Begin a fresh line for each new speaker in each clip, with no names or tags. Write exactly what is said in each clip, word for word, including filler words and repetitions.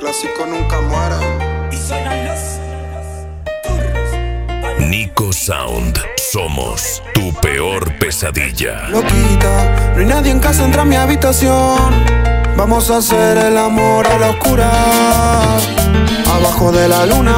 clásicos nunca mueren.
Y suenan los turros.
Nico Sound. Somos tu peor pesadilla.
Loquita, no hay nadie en casa, entra a mi habitación. Vamos a hacer el amor a la oscura, abajo de la luna.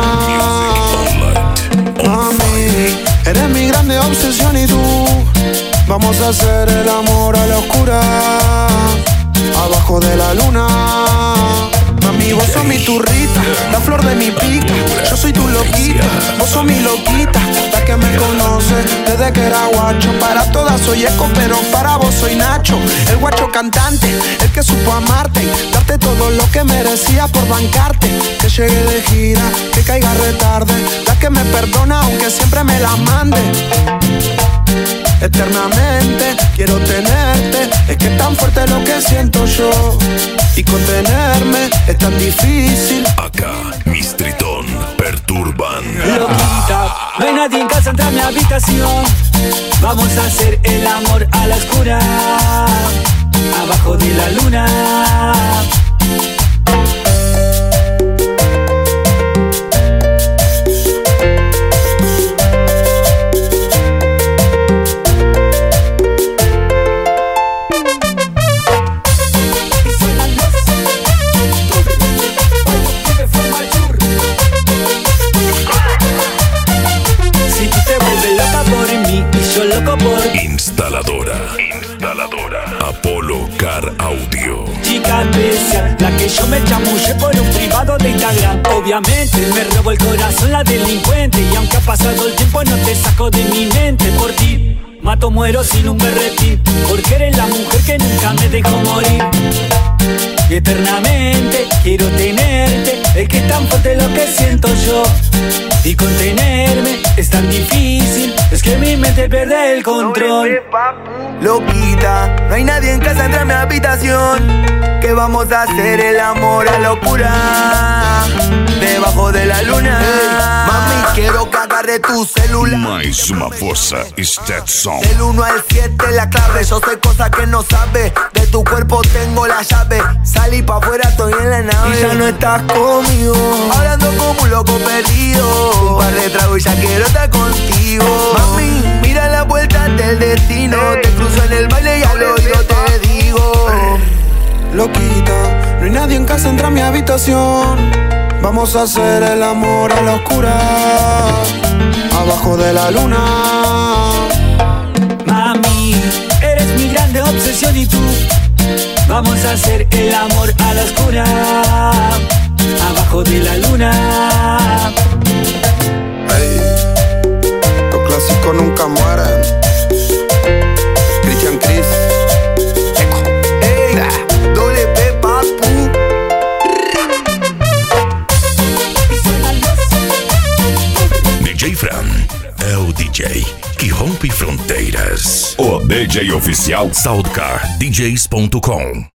Mami, eres mi grande obsesión y tú. Vamos a hacer el amor a la oscura, abajo de la luna. Mami, vos sos mi turrita, la flor de mi pica. Yo soy tu loquita, vos sos mi loquita. La que me conoce desde que era guacho. Para todas soy Eco, pero para vos soy Nacho. El guacho cantante, el que supo amarte, darte todo lo que merecía por bancarte. Que llegue de gira, que caiga retarde. La que me perdona aunque siempre me la mande. Eternamente quiero tenerte. Es que es tan fuerte lo que siento yo, y contenerme es tan difícil.
Acá, mis Tritón perturban.
Loquita, no hay nadie en casa, entra a mi habitación. Vamos a hacer el amor a la oscura, abajo de la luna.
Instaladora, instaladora, Apolo Car Audio.
Chica especial, la que yo me chamullé por un privado de Instagram. Obviamente me robó el corazón la delincuente, y aunque ha pasado el tiempo no te saco de mi mente. Por ti mato, muero sin un berretín, porque eres la mujer que nunca me dejó morir. Y eternamente quiero tenerte. Es que es tan fuerte lo que siento yo, y contenerme es tan difícil. Es que mi mente pierde el control.
Loquita, no hay nadie en casa, entra a mi habitación. Que vamos a hacer el amor a locura, debajo de la luna. Hey, mami, quiero que agarre tu celular.
Mais uma força Stetson.
Del uno al siete la clave. Yo sé cosas que no sabes. De tu cuerpo tengo la llave. Salí pa' afuera, estoy en la nave. Y ya no estás conmigo, hablando como un loco perdido. Un par de tragos y ya quiero estar contigo. Mami, mira la vuelta del destino. Te cruzo en el baile y al oído te digo.
Loquita, no hay nadie en casa, entra a mi habitación. Vamos a hacer el amor a la oscura, abajo de la luna.
Mami, eres mi grande obsesión y tú. Vamos a hacer el amor a la oscura, abajo de la luna.
Hey, los clásicos nunca mueren. Christian Chris, Eco.
Hey, doble P, papu.
D J Fran é o D J que rompe fronteiras. O D J oficial Soundcar D Js ponto com.